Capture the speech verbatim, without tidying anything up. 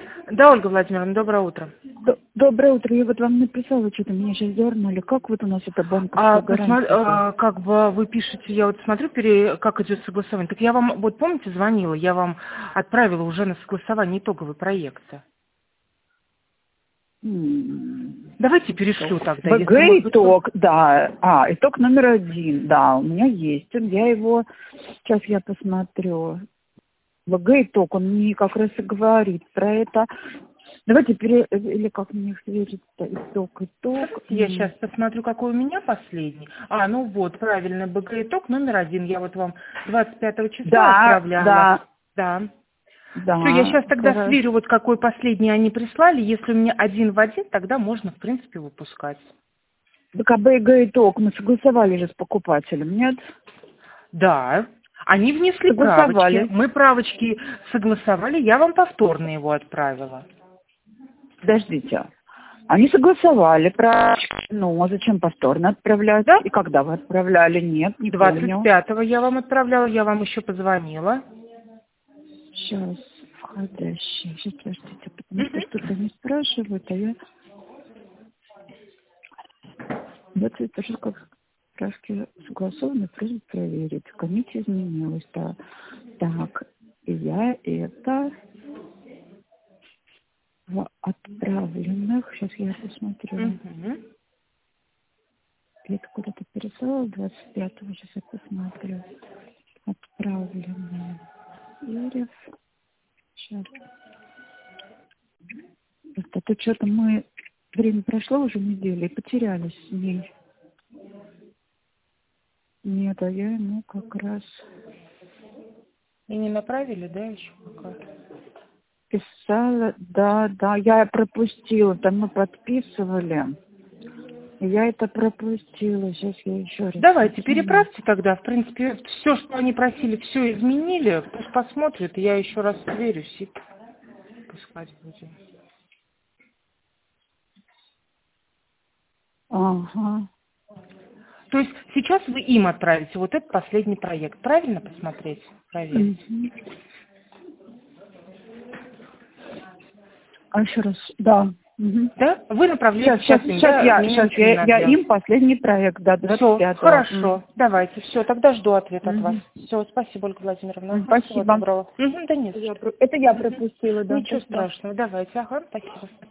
Да, Ольга Владимировна, доброе утро. Д- Доброе утро. Я вот вам написала, что-то меня сейчас дернули. Как вот у нас это банковская А, посма- гарантия? а, как бы вы пишете, я вот смотрю, пере- как идет согласование. Так я вам, вот помните, звонила, я вам отправила уже на согласование итоговый проекта. М, Давайте перешлю тогда, БГ если может быть... итог, да. А, итог номер один, да, у меня есть. Он, Я его, сейчас я посмотрю. БГ итог, он мне как раз и говорит про это. Давайте пере... Или как мне сверить-то? Итог, итог. Я М. сейчас посмотрю, какой у меня последний. А, ну вот, правильно, БГ итог номер один. Я вот вам двадцать пятого числа Да, отправляла. да, Да. Все, я да, сейчас тогда хорошо. сверю, вот какой последний они прислали. Если у меня один в один, тогда можно, в принципе, выпускать. БКБ итог мы согласовали же с покупателем, нет? Да, они внесли правочки. Согласовали. Мы правочки согласовали, я вам повторно его отправила. Подождите. Они согласовали про... Ну, а зачем повторно отправлять? Да? И когда вы отправляли? Нет, не двадцать помню. пятого я вам отправляла, я вам еще позвонила. Сейчас, входящий. Сейчас, подождите, потому что Мгм. что-то не спрашивают, а я... двадцать пять, как справки согласованы, просьба проверить. Комиссия изменилась, да. Так, и я это... В отправленных, сейчас я посмотрю. Мгм. Я это куда-то переслала двадцать пятого, сейчас я посмотрю. Отправленные. Ирев. Сейчас. Просто тут что-то мы... Время прошло уже недели и потерялись с ней. Нет, а я ему как раз И не направили, да, еще пока? писала. Да, да, я пропустила. Там мы подписывали. Я это пропустила. Сейчас я еще раз Давайте, посмотрю. переправьте тогда. В принципе, все, что они просили, все изменили. Пусть посмотрят, я еще раз сверюсь и пускать будем. Ага. То есть сейчас вы им отправите вот этот последний проект. Правильно посмотреть? Проверить. Мгм. А еще раз, да. Угу. Да? Вы направляете Сейчас, сейчас, сейчас им. сейчас Я, я, мне сейчас ничего не я, надо я делать. им последний проект, да, двадцать Все, пятого. хорошо. Давайте. Все, тогда жду ответ от вас. Угу. Все, спасибо, Ольга Владимировна. Ага, всего Спасибо. доброго. Мгм, да нет. Это я, про- это я Мгм. пропустила, да, Ничего спасибо. страшного. Давайте. Ага, спасибо.